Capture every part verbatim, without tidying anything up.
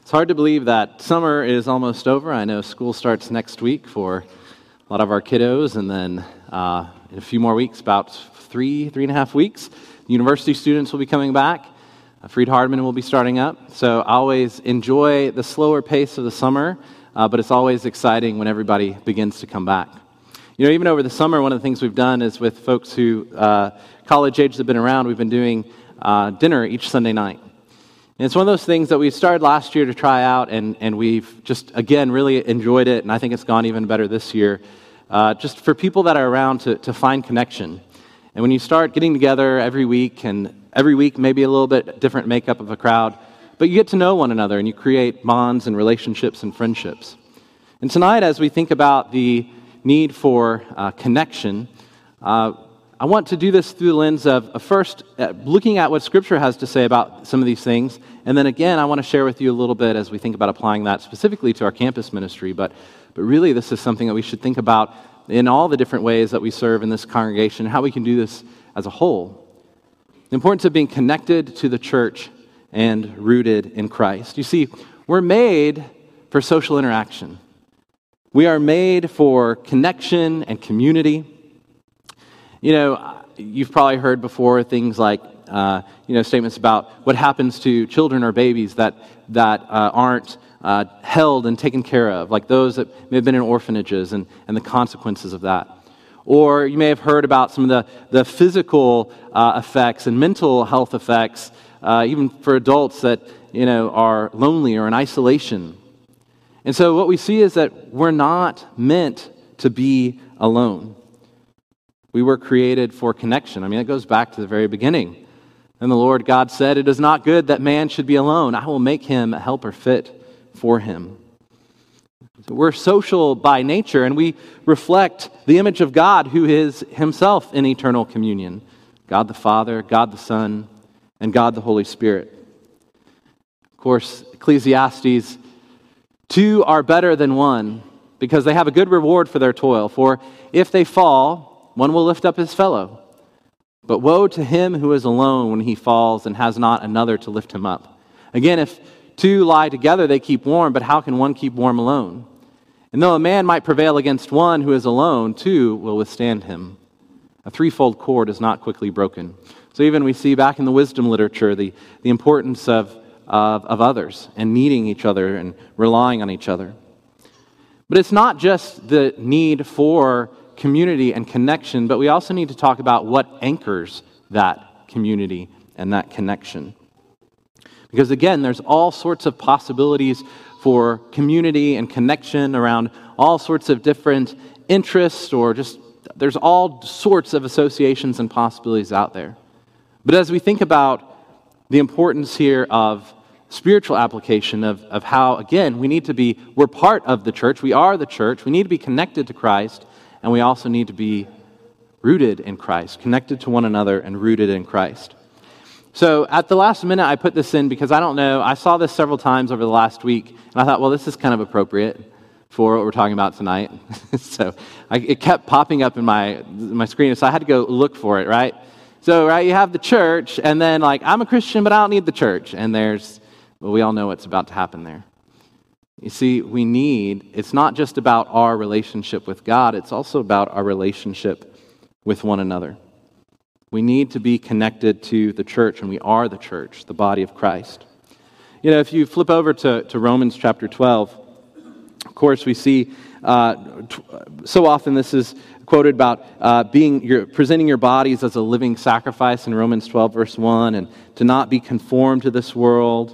It's hard to believe that summer is almost over. I know school starts next week for a lot of our kiddos, and then uh, in a few more weeks, about three, three and a half weeks, university students will be coming back. Uh, Freed Hardman will be starting up. So I always enjoy the slower pace of the summer, uh, but it's always exciting when everybody begins to come back. You know, even over the summer, one of the things we've done is with folks who, uh, college age, have been around, we've been doing uh, dinner each Sunday night. And it's one of those things that we started last year to try out, and, and we've just, again, really enjoyed it, and I think it's gone even better this year, uh, just for people that are around to, to find connection. And when you start getting together every week, and every week maybe a little bit different makeup of a crowd, but you get to know one another, and you create bonds and relationships and friendships. And tonight, as we think about the need for uh, connection, uh, I want to do this through the lens of, of first uh, looking at what Scripture has to say about some of these things, and then again, I want to share with you a little bit as we think about applying that specifically to our campus ministry, but, but really this is something that we should think about in all the different ways that we serve in this congregation, how we can do this as a whole. The importance of being connected to the church and rooted in Christ. You see, we're made for social interaction. We are made for connection and community. You know, you've probably heard before things like, uh, you know, statements about what happens to children or babies that that uh, aren't uh, held and taken care of, like those that may have been in orphanages and, and the consequences of that. Or you may have heard about some of the, the physical uh, effects and mental health effects, uh, even for adults that, you know, are lonely or in isolation. And so what we see is that we're not meant to be alone. We were created for connection. I mean, it goes back to the very beginning. And the Lord God said, "It is not good that man should be alone. I will make him a helper fit for him." So we're social by nature, and we reflect the image of God, who is himself in eternal communion. God the Father, God the Son, and God the Holy Spirit. Of course, Ecclesiastes, two are better than one, because they have a good reward for their toil. For if they fall, one will lift up his fellow. But woe to him who is alone when he falls and has not another to lift him up. Again, if two lie together, they keep warm, but how can one keep warm alone? And though a man might prevail against one who is alone, two will withstand him. A threefold cord is not quickly broken. So even we see back in the wisdom literature the, the importance of, of, of others and needing each other and relying on each other. But it's not just the need for community and connection, but we also need to talk about what anchors that community and that connection. Because again, there's all sorts of possibilities for community and connection around all sorts of different interests, or just there's all sorts of associations and possibilities out there. But as we think about the importance here of spiritual application of, of how, again, we need to be, we're part of the church, we are the church, we need to be connected to Christ, and we also need to be rooted in Christ, connected to one another and rooted in Christ. So at the last minute, I put this in because I don't know, I saw this several times over the last week, and I thought, well, this is kind of appropriate for what we're talking about tonight. so I, it kept popping up in my, my screen, so I had to go look for it, right? So, right, you have the church, and then, like, I'm a Christian, but I don't need the church. And there's, well, we all know what's about to happen there. You see, we need, it's not just about our relationship with God, it's also about our relationship with one another. We need to be connected to the church, and we are the church, the body of Christ. You know, if you flip over to, to Romans chapter twelve, of course, we see uh, t- so often this is quoted about uh, being, your, presenting your bodies as a living sacrifice in Romans twelve, verse one, and to not be conformed to this world.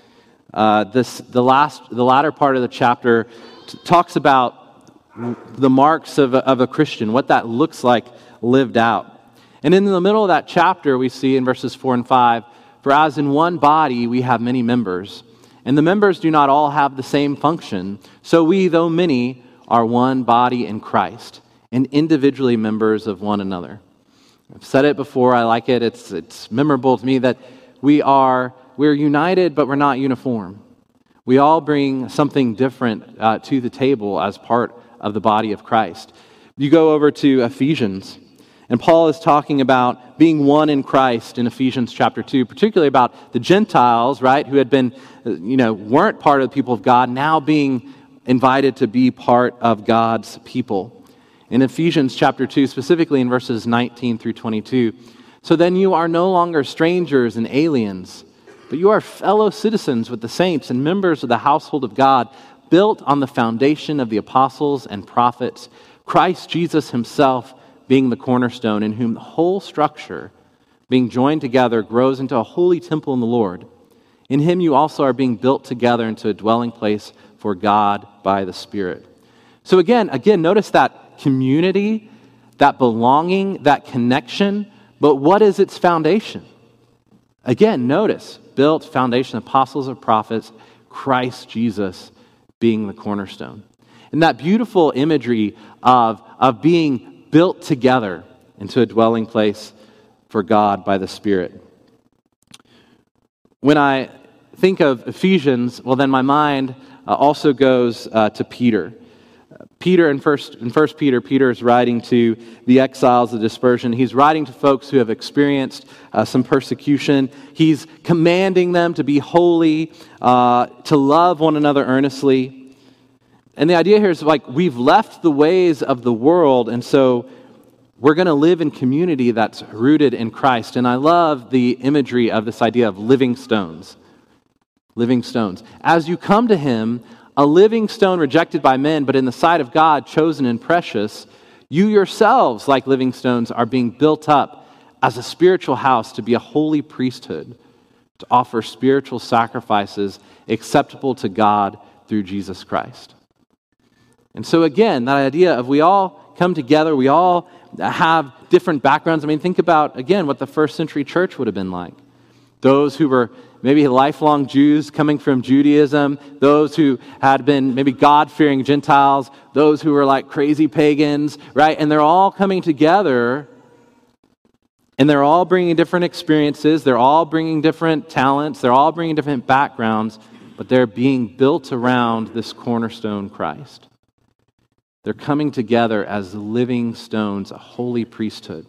Uh, this the last the latter part of the chapter t- talks about the marks of a, of a Christian, what that looks like lived out. And in the middle of that chapter, we see in verses four and five, "For as in one body we have many members, and the members do not all have the same function, so we, though many, are one body in Christ, and individually members of one another." I've said it before, I like it, it's it's memorable to me that we are We're united, but we're not uniform. We all bring something different uh, to the table as part of the body of Christ. You go over to Ephesians, And Paul is talking about being one in Christ in Ephesians chapter two, particularly about the Gentiles, right, who had been, you know, weren't part of the people of God, now being invited to be part of God's people. In Ephesians chapter two, specifically in verses nineteen through twenty-two, so then you are no longer strangers and aliens, but you are fellow citizens with the saints and members of the household of God, built on the foundation of the apostles and prophets, Christ Jesus himself being the cornerstone, in whom the whole structure, being joined together, grows into a holy temple in the Lord. In him you also are being built together into a dwelling place for God by the Spirit. So again, again, notice that community, that belonging, that connection, but what is its foundation? Again, notice, built foundation, apostles and prophets, Christ Jesus being the cornerstone. And that beautiful imagery of, of being built together into a dwelling place for God by the Spirit. When I think of Ephesians, well, then my mind uh, also goes uh, to Peter. Peter, in first, in First Peter, Peter is writing to the exiles, the dispersion. He's writing to folks who have experienced uh, some persecution. He's commanding them to be holy, uh, to love one another earnestly. And the idea here is like we've left the ways of the world, and so we're going to live in community that's rooted in Christ. And I love the imagery of this idea of living stones. Living stones. As you come to him, a living stone rejected by men, but in the sight of God, chosen and precious, you yourselves, like living stones, are being built up as a spiritual house to be a holy priesthood, to offer spiritual sacrifices acceptable to God through Jesus Christ. And so again, that idea of we all come together, we all have different backgrounds. I mean, think about, again, what the first century church would have been like. Those who were maybe lifelong Jews coming from Judaism, those who had been maybe God-fearing Gentiles, those who were like crazy pagans, right? And they're all coming together, and they're all bringing different experiences, they're all bringing different talents, they're all bringing different backgrounds, but they're being built around this cornerstone Christ. They're coming together as living stones, a holy priesthood.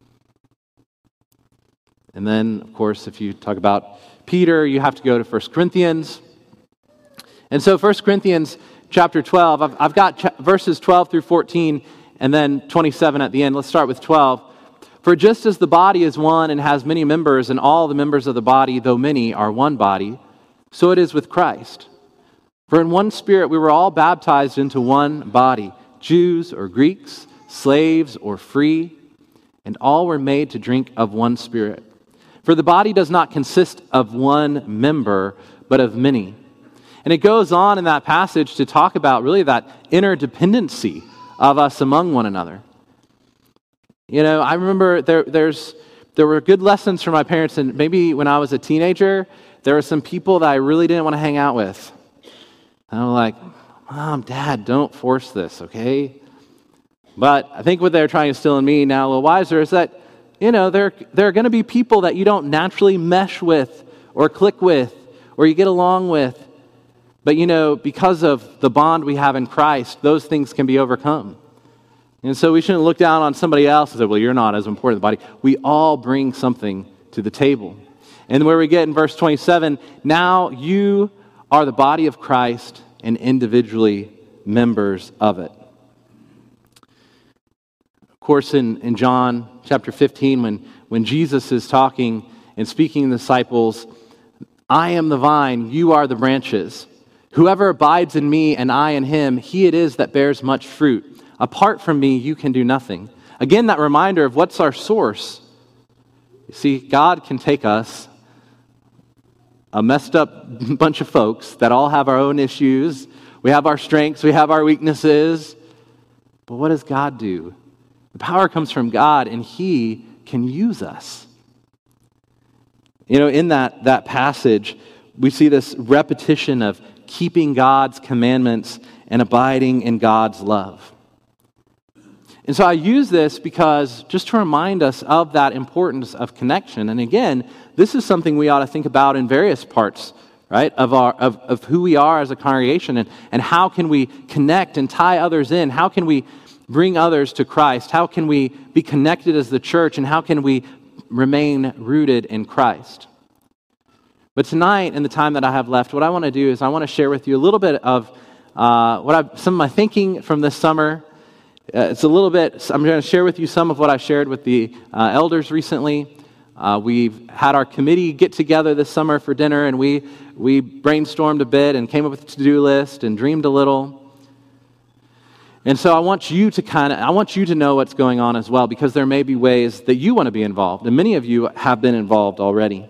And then, of course, if you talk about Peter, you have to go to First Corinthians. And so First Corinthians chapter twelve, I've, I've got ch- verses twelve through fourteen, and then twenty-seven at the end. Let's start with twelve. For just as the body is one and has many members, and all the members of the body, though many, are one body, so it is with Christ. For in one Spirit we were all baptized into one body, Jews or Greeks, slaves or free, and all were made to drink of one Spirit. For the body does not consist of one member, but of many. And it goes on in that passage to talk about really that interdependency of us among one another. You know, I remember there, there's there were good lessons from my parents, and maybe when I was a teenager, there were some people that I really didn't want to hang out with. And I'm like, Mom, Dad, don't force this, okay? But I think what they're trying to instill in me now a little wiser is that, you know, there, there are going to be people that you don't naturally mesh with or click with or you get along with. But, you know, because of the bond we have in Christ, those things can be overcome. And so we shouldn't look down on somebody else and say, well, you're not as important in the body. We all bring something to the table. And where we get in verse twenty-seven, now you are the body of Christ and individually members of it. Of course, in, in John chapter fifteen, when, when Jesus is talking and speaking to the disciples, I am the vine, you are the branches. Whoever abides in me and I in him, he it is that bears much fruit. Apart from me, you can do nothing. Again, that reminder of what's our source. You see, God can take us, a messed up bunch of folks that all have our own issues. We have our strengths, we have our weaknesses. But what does God do? The power comes from God, and he can use us. You know, in that, that passage, we see this repetition of keeping God's commandments and abiding in God's love. And so I use this because just to remind us of that importance of connection. And again, this is something we ought to think about in various parts, right, of our of, of who we are as a congregation, and, and how can we connect and tie others in? How can we bring others to Christ? How can we be connected as the church, and how can we remain rooted in Christ? But tonight, in the time that I have left, what I want to do is I want to share with you a little bit of uh, what I've, some of my thinking from this summer. Uh, it's a little bit, I'm going to share with you some of what I shared with the uh, elders recently. Uh, we've had our committee get together this summer for dinner, and we we brainstormed a bit and came up with a to-do list and dreamed a little. And so I want you to kind of, I want you to know what's going on as well, because there may be ways that you want to be involved, and many of you have been involved already.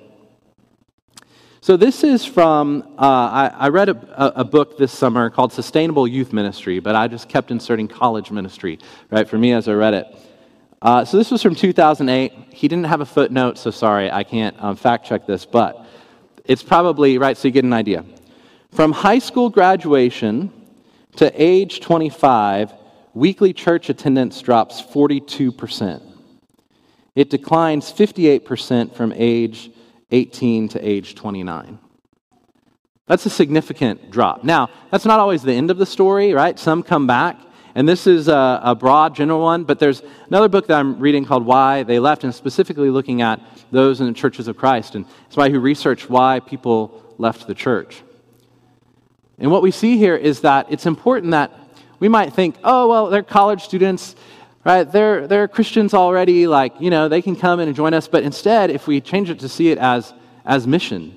So this is from, uh, I, I read a, a book this summer called Sustainable Youth Ministry, but I just kept inserting college ministry, right, for me as I read it. Uh, so this was from two thousand eight. He didn't have a footnote, so sorry, I can't um, fact check this, but it's probably, right, so you get an idea. From high school graduation to age twenty-five, weekly church attendance drops forty-two percent. It declines fifty-eight percent from age eighteen to age twenty-nine. That's a significant drop. Now, that's not always the end of the story, right? Some come back, and this is a, a broad, general one, but there's another book that I'm reading called Why They Left, and specifically looking at those in the churches of Christ, and somebody who researched why people left the church. And what we see here is that it's important that we might think, oh, well, they're college students, right? They're they're Christians already, like, you know, they can come and join us. But instead, if we change it to see it as, as mission,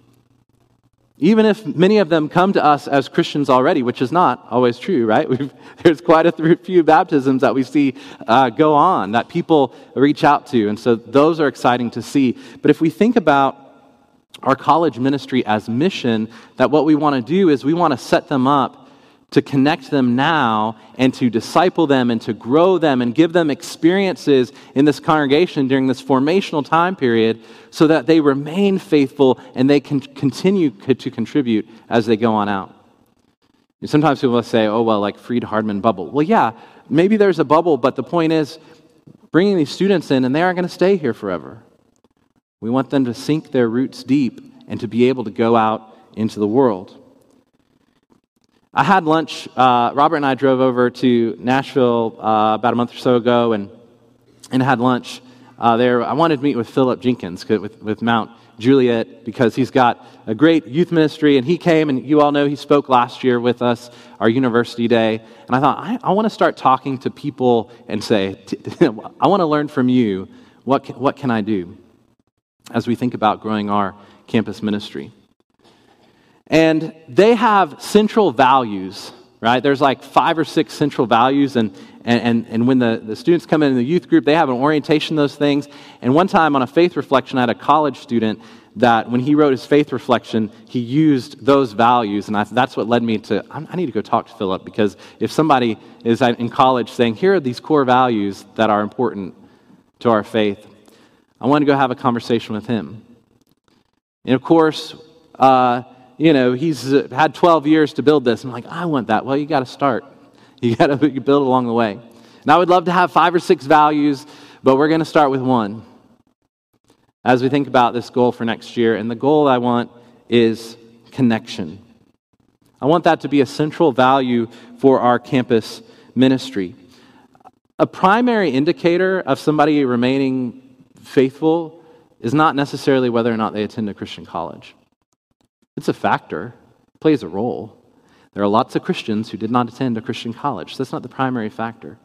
even if many of them come to us as Christians already, which is not always true, right? We've, there's quite a few baptisms that we see uh, go on, that people reach out to. And so those are exciting to see. But if we think about our college ministry as mission, that what we want to do is we want to set them up to connect them now and to disciple them and to grow them and give them experiences in this congregation during this formational time period so that they remain faithful and they can continue to contribute as they go on out. And sometimes people will say, oh, well, like Freed Hardman bubble. Well, yeah, maybe there's a bubble, but the point is bringing these students in, and they aren't going to stay here forever. We want them to sink their roots deep and to be able to go out into the world. I had lunch, uh, Robert and I drove over to Nashville uh, about a month or so ago and and had lunch uh, there. I wanted to meet with Philip Jenkins with, with Mount Juliet because he's got a great youth ministry, and he came, and you all know he spoke last year with us, our university day, and I thought, I, I want to start talking to people and say, I want to learn from you, what can, what can I do as we think about growing our campus ministry? And they have central values, right? There's like five or six central values, and and and when the, the students come in the youth group, they have an orientation of those things. And one time on a faith reflection, I had a college student that when he wrote his faith reflection, he used those values, and I, that's what led me to, I need to go talk to Philip, because if somebody is in college saying, here are these core values that are important to our faith, I want to go have a conversation with him. And of course, uh, you know, he's had twelve years to build this. I'm like, I want that. Well, you got to start. You got to build along the way. And I would love to have five or six values, but we're going to start with one as we think about this goal for next year. And the goal I want is connection. I want that to be a central value for our campus ministry. A primary indicator of somebody remaining faithful is not necessarily whether or not they attend a Christian college. It's a factor. It plays a role. There are lots of Christians who did not attend a Christian college. That's not the primary factor.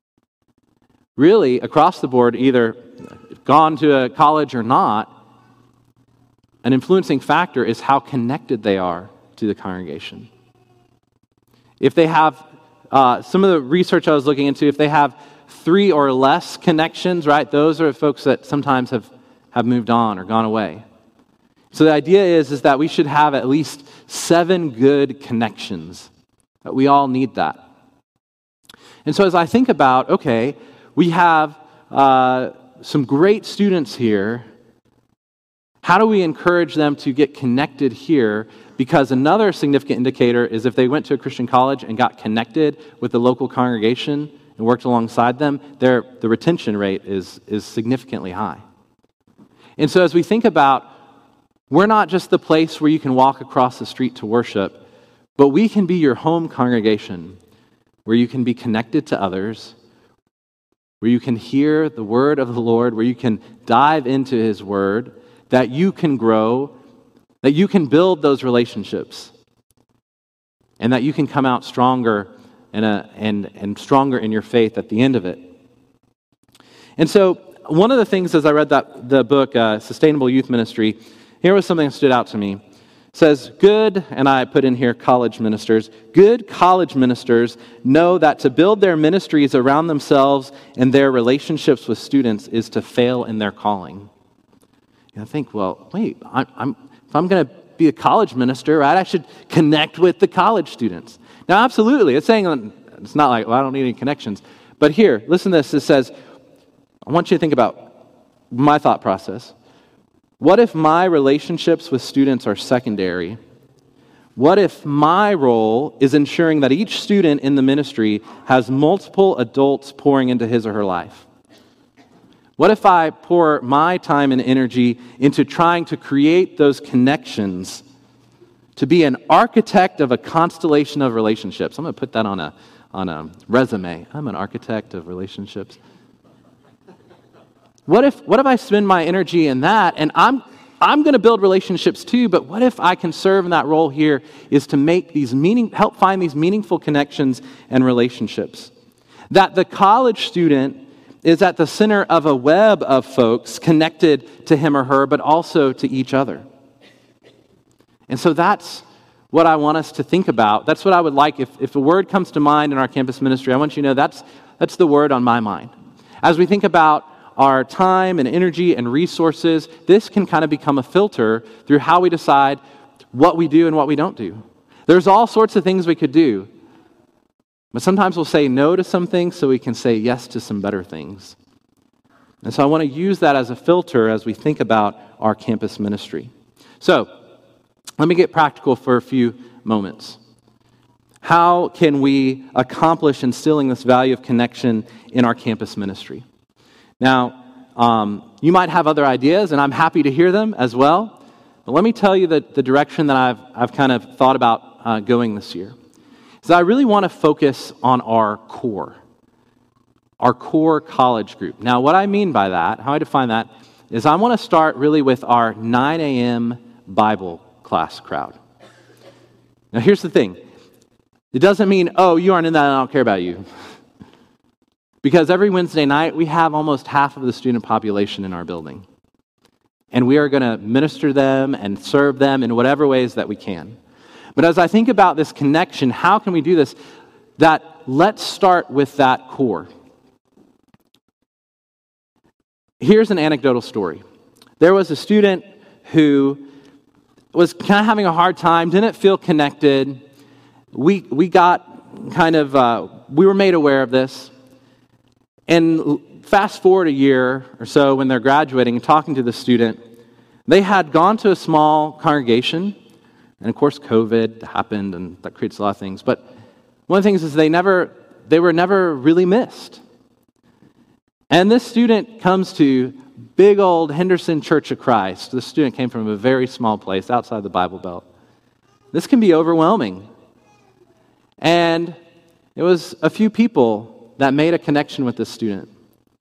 Really, across the board, either gone to a college or not, an influencing factor is how connected they are to the congregation. If they have, uh, some of the research I was looking into, if they have three or less connections, right, those are folks that sometimes have, have moved on or gone away. So the idea is, is that we should have at least seven good connections. That we all need that. And so as I think about, okay, we have uh, some great students here. How do we encourage them to get connected here? Because another significant indicator is if they went to a Christian college and got connected with the local congregation and worked alongside them, their the retention rate is, is significantly high. And so as we think about, we're not just the place where you can walk across the street to worship, but we can be your home congregation where you can be connected to others, where you can hear the word of the Lord, where you can dive into his word, that you can grow, that you can build those relationships, and that you can come out stronger and, a, and, and stronger in your faith at the end of it. And so one of the things as I read that the book, uh, Sustainable Youth Ministry, here was something that stood out to me. It says, good, and I put in here college ministers, good college ministers know that to build their ministries around themselves and their relationships with students is to fail in their calling. And I think, well, wait, I'm, I'm, if I'm going to be a college minister, right, I should connect with the college students. Now, absolutely, it's saying, it's not like, well, I don't need any connections. But here, listen to this. It says, I want you to think about my thought process. What if my relationships with students are secondary? What if my role is ensuring that each student in the ministry has multiple adults pouring into his or her life? What if I pour my time and energy into trying to create those connections, to be an architect of a constellation of relationships? I'm going to put that on a, on a resume. I'm an architect of relationships. What if what if I spend my energy in that, and I'm I'm going to build relationships too, but what if I can serve in that role here is to make these meaning, help find these meaningful connections and relationships? That the college student is at the center of a web of folks connected to him or her, but also to each other. And so that's what I want us to think about. That's what I would like, if, if a word comes to mind in our campus ministry, I want you to know that's that's the word on my mind. As we think about our time and energy and resources, this can kind of become a filter through how we decide what we do and what we don't do. There's all sorts of things we could do, but sometimes we'll say no to some things so we can say yes to some better things. And so I want to use that as a filter as we think about our campus ministry. So let me get practical for a few moments. How can we accomplish instilling this value of connection in our campus ministry? Now, um, you might have other ideas, and I'm happy to hear them as well. But let me tell you the, the direction that I've, I've kind of thought about uh, going this year. So I really want to focus on our core, our core college group. Now, what I mean by that, how I define that, is I want to start really with our nine a.m. Bible class crowd. Now, here's the thing. It doesn't mean, oh, you aren't in that, I don't care about you. Because every Wednesday night, we have almost half of the student population in our building. And we are going to minister them and serve them in whatever ways that we can. But as I think about this connection, how can we do this? That let's start with that core. Here's an anecdotal story. There was a student who was kind of having a hard time, didn't feel connected. We, we got kind of, uh, we were made aware of this. And fast forward a year or so when they're graduating and talking to the student, they had gone to a small congregation, and of course COVID happened and that creates a lot of things, but one of the things is they never, they were never really missed. And this student comes to big old Henderson Church of Christ. This student came from a very small place outside the Bible Belt. This can be overwhelming. And it was a few people that made a connection with this student.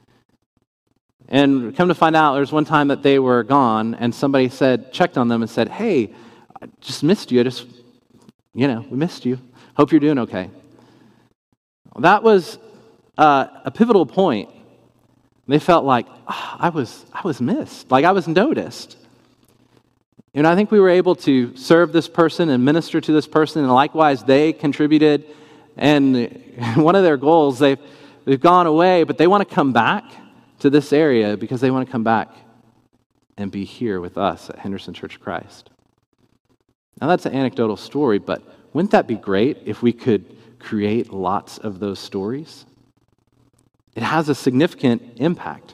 And come to find out, there was one time that they were gone, and somebody said, checked on them and said, hey, I just missed you. I just, you know, we missed you. Hope you're doing okay. That was uh, a pivotal point. They felt like, oh, I was I was missed, like I was noticed. And I think we were able to serve this person and minister to this person, and likewise they contributed. And one of their goals, they've, they've gone away, but they want to come back to this area because they want to come back and be here with us at Henderson Church of Christ. Now that's an anecdotal story, but wouldn't that be great if we could create lots of those stories? It has a significant impact.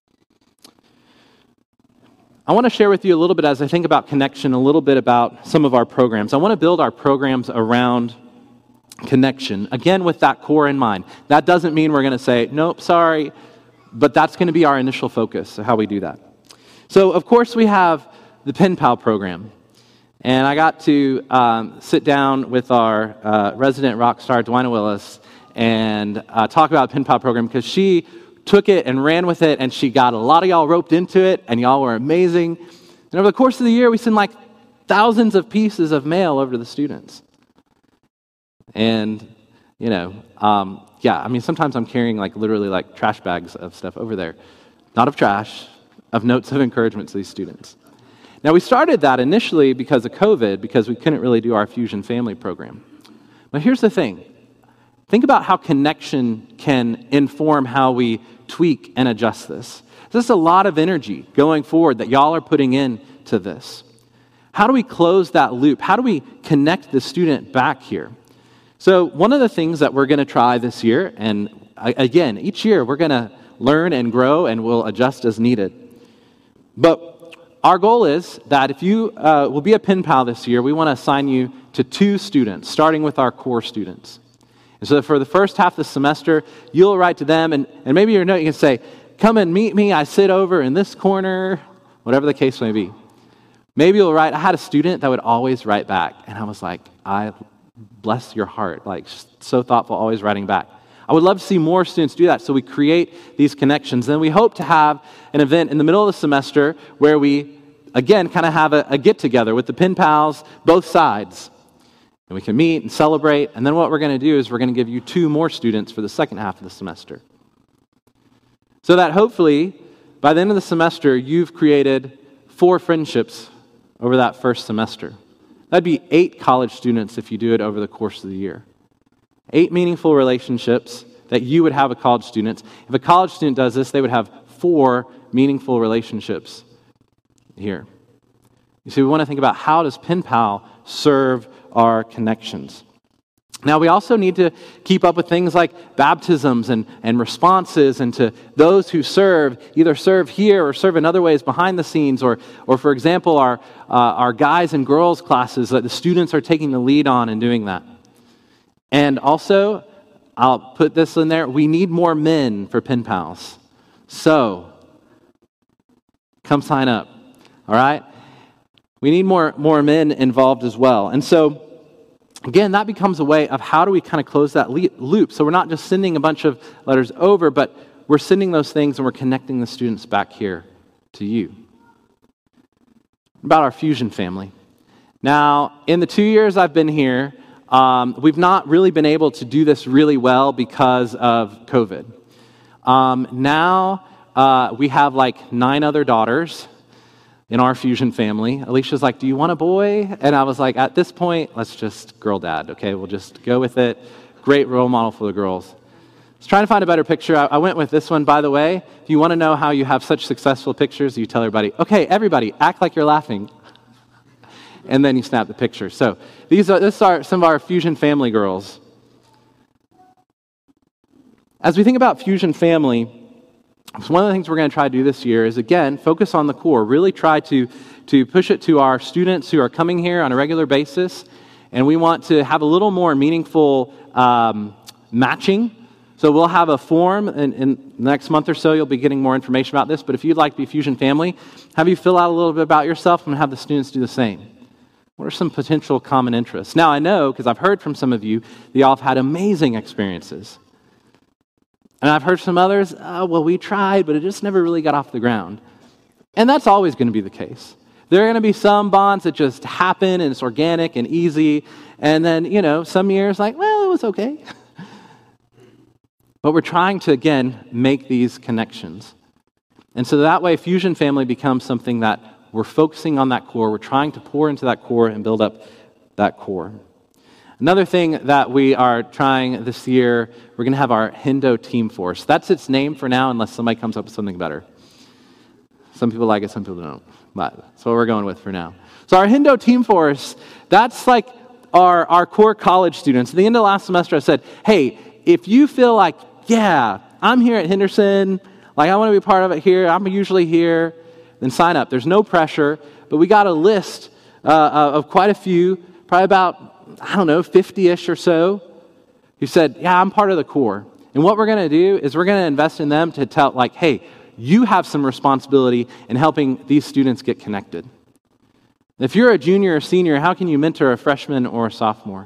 I want to share with you a little bit as I think about connection, a little bit about some of our programs. I want to build our programs around connection, again with that core in mind. That doesn't mean we're going to say, nope, sorry, but that's going to be our initial focus of how we do that. So, of course, we have the Pen Pal program. And I got to um, sit down with our uh, resident rock star, Dwina Willis, and uh, talk about the Pen Pal program because she took it and ran with it, and she got a lot of y'all roped into it, and y'all were amazing. And over the course of the year, we send like thousands of pieces of mail over to the students. And, you know, um, yeah, I mean, sometimes I'm carrying like literally like trash bags of stuff over there. Not of trash, of notes of encouragement to these students. Now, we started that initially because of COVID, because we couldn't really do our Fusion Family program. But here's the thing. Think about how connection can inform how we tweak and adjust this. There's a lot of energy going forward that y'all are putting into this. How do we close that loop? How do we connect the student back here? So one of the things that we're going to try this year, and again, each year we're going to learn and grow and we'll adjust as needed. But our goal is that if you uh, will be a Pen Pal this year, we want to assign you to two students, starting with our core students. And so for the first half of the semester, you'll write to them, and, and maybe your note, you can say, come and meet me, I sit over in this corner, whatever the case may be. Maybe you'll write, I had a student that would always write back, and I was like, I bless your heart, like so thoughtful, always writing back. I would love to see more students do that, so we create these connections. Then we hope to have an event in the middle of the semester where we, again, kind of have a, a get-together with the Pen Pals, both sides. And we can meet and celebrate, and then what we're going to do is we're going to give you two more students for the second half of the semester. So that hopefully, by the end of the semester, you've created four friendships over that first semester. That'd be eight college students if you do it over the course of the year. Eight meaningful relationships that you would have with college students. If a college student does this, they would have four meaningful relationships here. You see, we want to think about how does Pen Pal serve our connections. Now, we also need to keep up with things like baptisms and, and responses, and to those who serve, either serve here or serve in other ways behind the scenes, or, or for example, our, uh, our guys and girls classes that the students are taking the lead on and doing that. And also, I'll put this in there, we need more men for Pen Pals. So, come sign up, all right? We need more, more men involved as well. And so, again, that becomes a way of how do we kind of close that loop. So we're not just sending a bunch of letters over, but we're sending those things and we're connecting the students back here to you. About our Fusion family. Now, in the two years I've been here, um, we've not really been able to do this really well because of COVID. Um, now, uh, we have like nine other daughters in our Fusion family. Alicia's like, do you want a boy? And I was like, at this point, let's just girl dad, okay? We'll just go with it. Great role model for the girls. I was trying to find a better picture. I, I went with this one, by the way. If you want to know how you have such successful pictures, you tell everybody, okay, everybody, act like you're laughing. And then you snap the picture. So these are, this are some of our Fusion family girls. As we think about Fusion family, so one of the things we're going to try to do this year is, again, focus on the core. Really try to, to push it to our students who are coming here on a regular basis. And we want to have a little more meaningful um, matching. So we'll have a form, and in the next month or so, you'll be getting more information about this. But if you'd like to be Fusion family, have you fill out a little bit about yourself and have the students do the same. What are some potential common interests? Now, I know, because I've heard from some of you, that y'all have had amazing experiences. And I've heard some others, oh, well, we tried, but it just never really got off the ground. And that's always going to be the case. There are going to be some bonds that just happen, and it's organic and easy. And then, you know, some years like, well, it was okay. But we're trying to, again, make these connections. And so that way, Fusion family becomes something that we're focusing on that core. We're trying to pour into that core and build up that core. Another thing that we are trying this year, we're going to have our Hendo Team Force. That's its name for now, unless somebody comes up with something better. Some people like it, some people don't. But that's what we're going with for now. So our Hendo Team Force, that's like our, our core college students. At the end of last semester, I said, hey, if you feel like, yeah, I'm here at Henderson, like I want to be part of it here, I'm usually here, then sign up. There's no pressure, but we got a list uh, of quite a few, probably about, I don't know, fifty-ish or so, who said, yeah, I'm part of the core. And what we're going to do is we're going to invest in them to tell, like, hey, you have some responsibility in helping these students get connected. If you're a junior or senior, how can you mentor a freshman or a sophomore?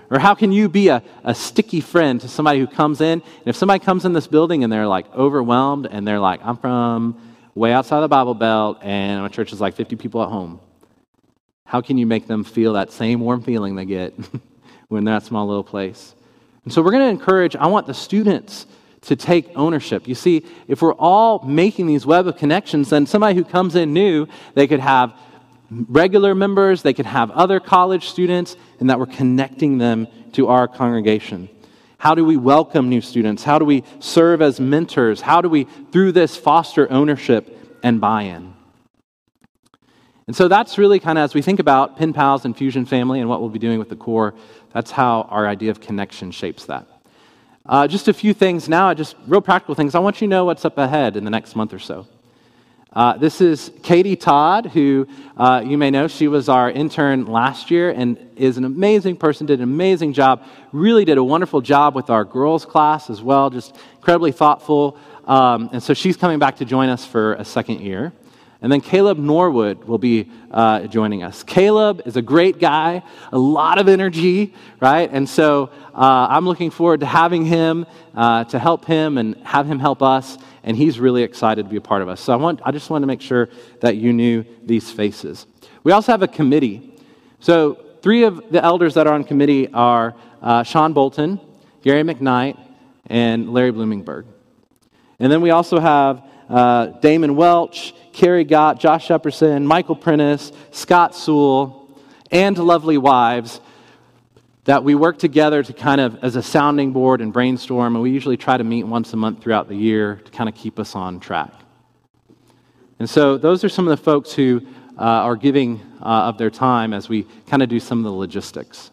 Or how can you be a, a sticky friend to somebody who comes in? And if somebody comes in this building and they're like overwhelmed and they're like, I'm from way outside the Bible Belt and my church is like fifty people at home. How can you make them feel that same warm feeling they get when they're at a small little place? And so we're going to encourage, I want the students to take ownership. You see, if we're all making these web of connections, then somebody who comes in new, they could have regular members, they could have other college students, and that we're connecting them to our congregation. How do we welcome new students? How do we serve as mentors? How do we, through this, foster ownership and buy-in? And so that's really kind of, as we think about Pen Pals and Fusion Family and what we'll be doing with the core, that's how our idea of connection shapes that. Uh, just a few things now, just real practical things. I want you to know what's up ahead in the next month or so. Uh, this is Katie Todd, who uh, you may know. She was our intern last year and is an amazing person, did an amazing job, really did a wonderful job with our girls' class as well, just incredibly thoughtful. Um, and so she's coming back to join us for a second year. And then Caleb Norwood will be uh, joining us. Caleb is a great guy, a lot of energy, right? And so uh, I'm looking forward to having him, uh, to help him and have him help us. And he's really excited to be a part of us. So I want, I just wanted to make sure that you knew these faces. We also have a committee. So three of the elders that are on committee are uh, Sean Bolton, Gary McKnight, and Larry Bloomingberg. And then we also have uh, Damon Welch, Carrie Gott, Josh Epperson, Michael Prentice, Scott Sewell, and lovely wives that we work together to kind of as a sounding board and brainstorm, and we usually try to meet once a month throughout the year to kind of keep us on track. And so those are some of the folks who uh, are giving uh, of their time as we kind of do some of the logistics.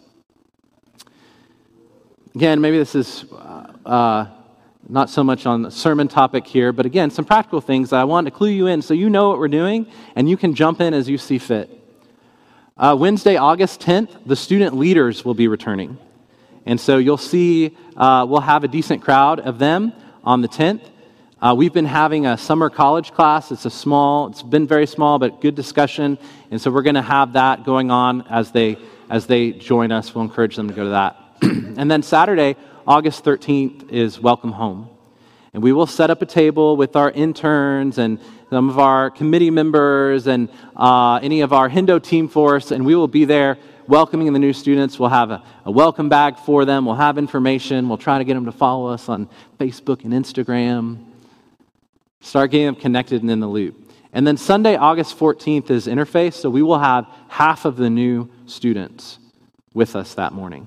Again, maybe this is uh, uh, not so much on the sermon topic here, but again, some practical things that I want to clue you in so you know what we're doing and you can jump in as you see fit. Uh, Wednesday, August tenth, the student leaders will be returning. And so you'll see uh, we'll have a decent crowd of them on the tenth. Uh, we've been having a summer college class. It's a small, it's been very small, but good discussion. And so we're going to have that going on as they as they join us. We'll encourage them to go to that. And then Saturday, August thirteenth, is Welcome Home. And we will set up a table with our interns and some of our committee members and uh, any of our Hendo team force, and we will be there welcoming the new students. We'll have a, a welcome bag for them. We'll have information. We'll try to get them to follow us on Facebook and Instagram. Start getting them connected and in the loop. And then Sunday, August fourteenth, is Interface, so we will have half of the new students with us that morning.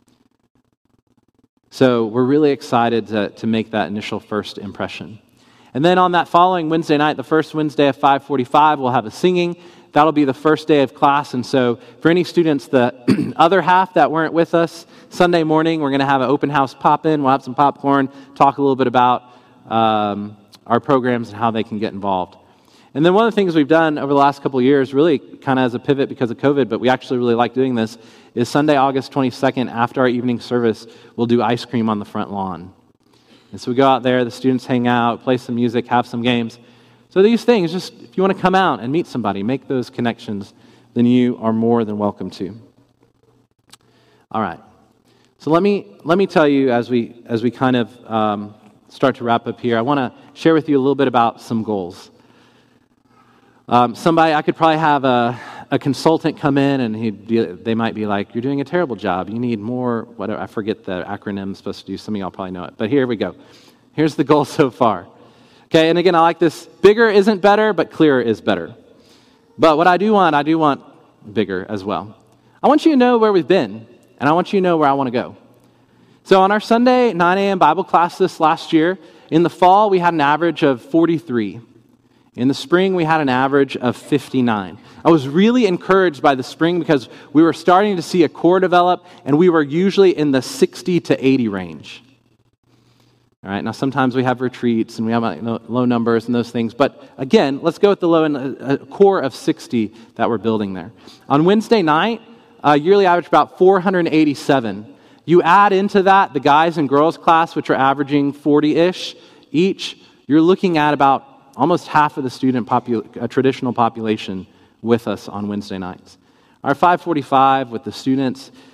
So we're really excited to, to make that initial first impression. And then on that following Wednesday night, the first Wednesday at five forty-five, we'll have a singing. That'll be the first day of class. And so for any students, the other half that weren't with us, Sunday morning, we're going to have an open house pop-in. We'll have some popcorn, talk a little bit about um, our programs and how they can get involved. And then one of the things we've done over the last couple of years, really kind of as a pivot because of COVID, but we actually really like doing this, is Sunday, August twenty-second, after our evening service, we'll do ice cream on the front lawn. And so we go out there, the students hang out, play some music, have some games. So these things, just if you want to come out and meet somebody, make those connections, then you are more than welcome to. All right. So let me let me tell you as we as we kind of um, start to wrap up here, I want to share with you a little bit about some goals. Um, somebody, I could probably have a, a consultant come in and he'd be, they might be like, you're doing a terrible job. You need more, whatever, I forget the acronym I'm supposed to do. Some of y'all probably know it. But here we go. Here's the goal so far. Okay, and again, I like this. Bigger isn't better, but clearer is better. But what I do want, I do want bigger as well. I want you to know where we've been, and I want you to know where I want to go. So on our Sunday nine a.m. Bible class this last year, in the fall, we had an average of forty-three. In the spring, we had an average of fifty-nine. I was really encouraged by the spring because we were starting to see a core develop, and we were usually in the sixty to eighty range. All right, now sometimes we have retreats, and we have low numbers and those things. But again, let's go with the low and a core of sixty that we're building there. On Wednesday night, uh, yearly average about four hundred eighty-seven. You add into that the guys and girls class, which are averaging forty-ish each, you're looking at about almost half of the student popul- uh, traditional population with us on Wednesday nights. Our five forty-five with the students,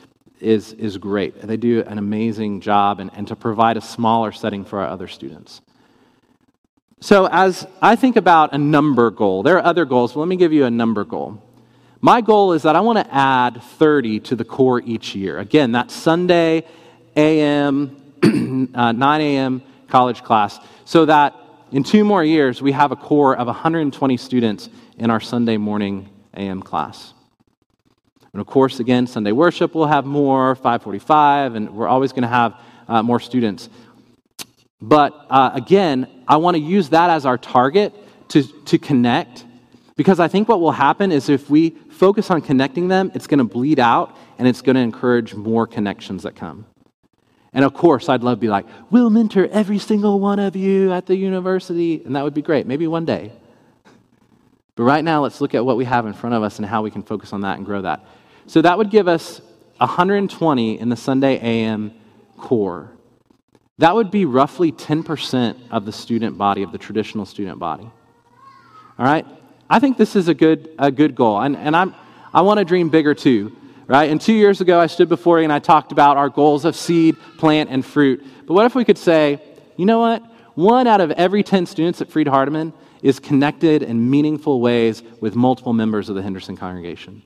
is, is great. They do an amazing job, and, and to provide a smaller setting for our other students. So as I think about a number goal, there are other goals, but let me give you a number goal. My goal is that I want to add thirty to the core each year. Again, that Sunday A M, uh, nine a.m. college class, so that in two more years, we have a core of one hundred twenty students in our Sunday morning A M class. And of course, again, Sunday worship will have more, five forty-five, and we're always going to have uh, more students. But uh, again, I want to use that as our target to, to connect, because I think what will happen is if we focus on connecting them, it's going to bleed out, and it's going to encourage more connections that come. And of course, I'd love to be like, we'll mentor every single one of you at the university, and that would be great, maybe one day. But right now, let's look at what we have in front of us and how we can focus on that and grow that. So that would give us one hundred twenty in the Sunday A M core. That would be roughly ten percent of the student body, of the traditional student body. All right? I think this is a good a good goal, and, and I'm, I want to dream bigger too. Right? And two years ago, I stood before you and I talked about our goals of seed, plant, and fruit. But what if we could say, you know what? One out of every ten students at Freed-Hardeman is connected in meaningful ways with multiple members of the Henderson congregation.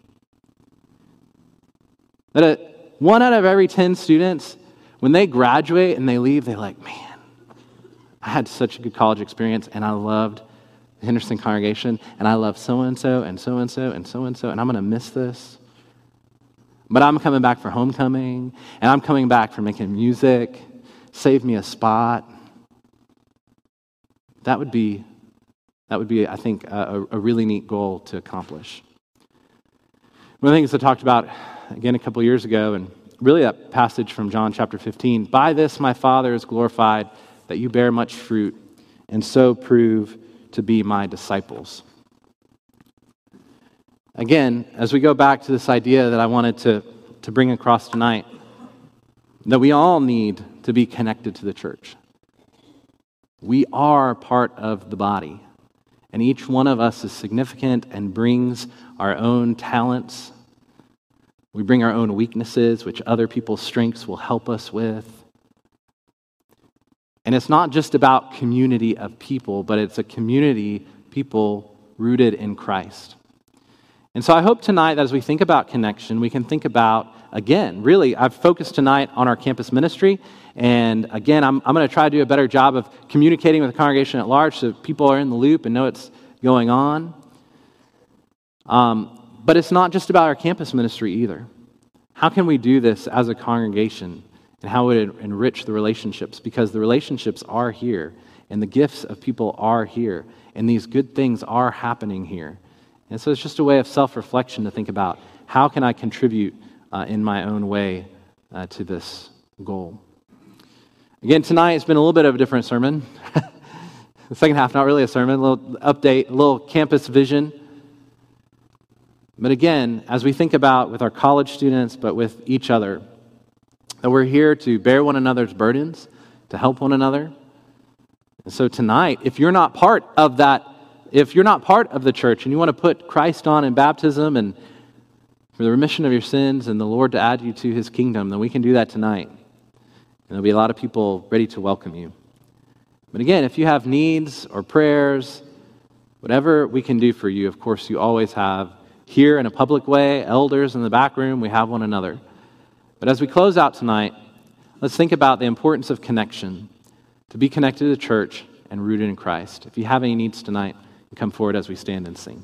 That a, one out of every ten students, when they graduate and they leave, they're like, man, I had such a good college experience, and I loved the Henderson congregation, and I love so-and-so, and so-and-so, and so-and-so, and I'm going to miss this. But I'm coming back for homecoming, and I'm coming back for making music. Save me a spot. That would be, that would be, I think, a, a really neat goal to accomplish. One of the things I talked about, again, a couple years ago, and really that passage from John chapter fifteen, by this my Father is glorified, that you bear much fruit, and so prove to be my disciples. Again, as we go back to this idea that I wanted to, to bring across tonight, that we all need to be connected to the church. We are part of the body, and each one of us is significant and brings our own talents. We bring our own weaknesses, which other people's strengths will help us with. And it's not just about community of people, but it's a community, people rooted in Christ. And so I hope tonight that as we think about connection, we can think about, again, really, I've focused tonight on our campus ministry, and again, I'm, I'm going to try to do a better job of communicating with the congregation at large so people are in the loop and know what's going on. Um, but it's not just about our campus ministry either. How can we do this as a congregation, and how would it enrich the relationships? Because the relationships are here, and the gifts of people are here, and these good things are happening here. And so it's just a way of self-reflection to think about, how can I contribute uh, in my own way uh, to this goal? Again, tonight it's been a little bit of a different sermon. The second half, not really a sermon, a little update, a little campus vision. But again, as we think about with our college students, but with each other, that we're here to bear one another's burdens, to help one another. And so tonight, if you're not part of that, if you're not part of the church and you want to put Christ on in baptism and for the remission of your sins and the Lord to add you to his kingdom, then we can do that tonight. And there'll be a lot of people ready to welcome you. But again, if you have needs or prayers, whatever we can do for you, of course, you always have here in a public way, elders in the back room, we have one another. But as we close out tonight, let's think about the importance of connection, to be connected to the church and rooted in Christ. If you have any needs tonight, come forward as we stand and sing.